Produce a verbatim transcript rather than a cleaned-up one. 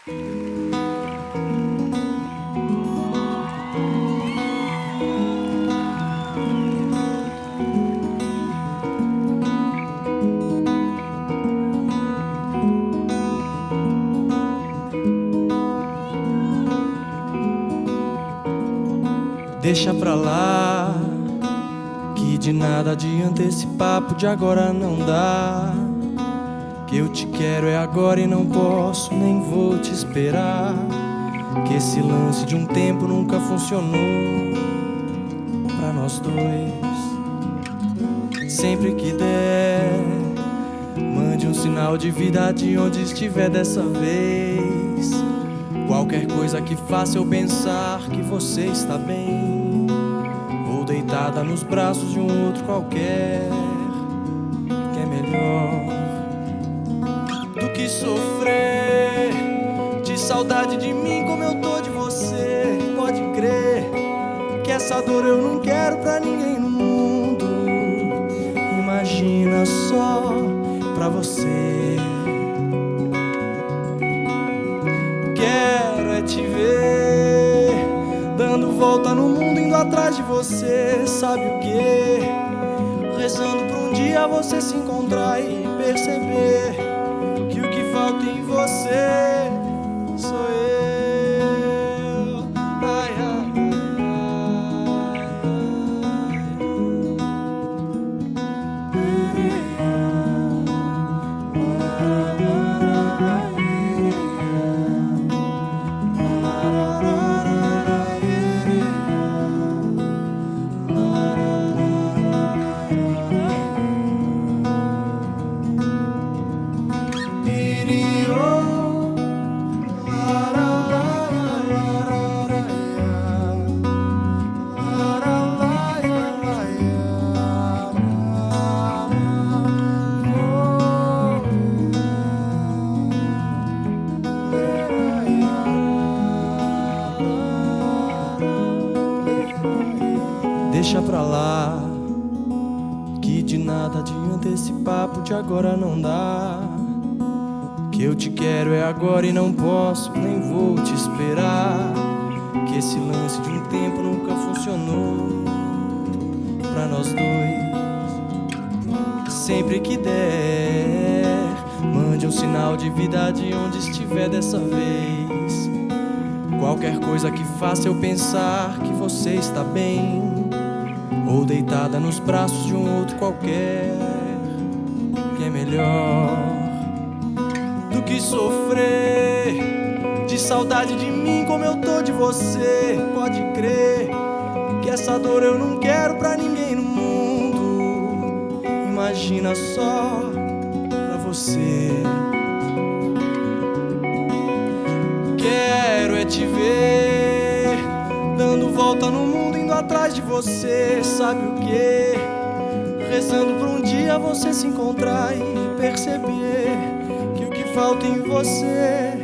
Deixa pra lá, que de nada adianta esse papo de agora não dá. Que eu te quero é agora e não posso, nem vou te esperar. Que esse lance de um tempo nunca funcionou pra nós dois. Sempre que der, mande um sinal de vida de onde estiver dessa vez. Qualquer coisa que faça eu pensar que você está bem, ou deitada nos braços de um outro qualquer, que é melhor do que sofrer de saudade de mim como eu tô de você. Pode crer que essa dor eu não quero pra ninguém no mundo. Imagina só pra você. Quero é te ver dando volta no mundo, indo atrás de você. Sabe o que? Rezando pra um dia você se encontrar e perceber que o que falta em você sou eu. Ai, ai, deixa pra lá, que de nada adianta esse papo de agora não dá. Que eu te quero é agora e não posso, nem vou te esperar. Que esse lance de um tempo nunca funcionou pra nós dois. Sempre que der, mande um sinal de vida de onde estiver dessa vez. Qualquer coisa que faça eu pensar que você está bem, ou deitada nos braços de um outro qualquer, que é melhor do que sofrer de saudade de mim como eu tô de você. Pode crer que essa dor eu não quero pra ninguém no mundo. Imagina só pra você. Quero é te ver dando volta no mundo, indo atrás de você. Sabe o que? Rezando pra um dia você se encontrar e perceber que o que falta em você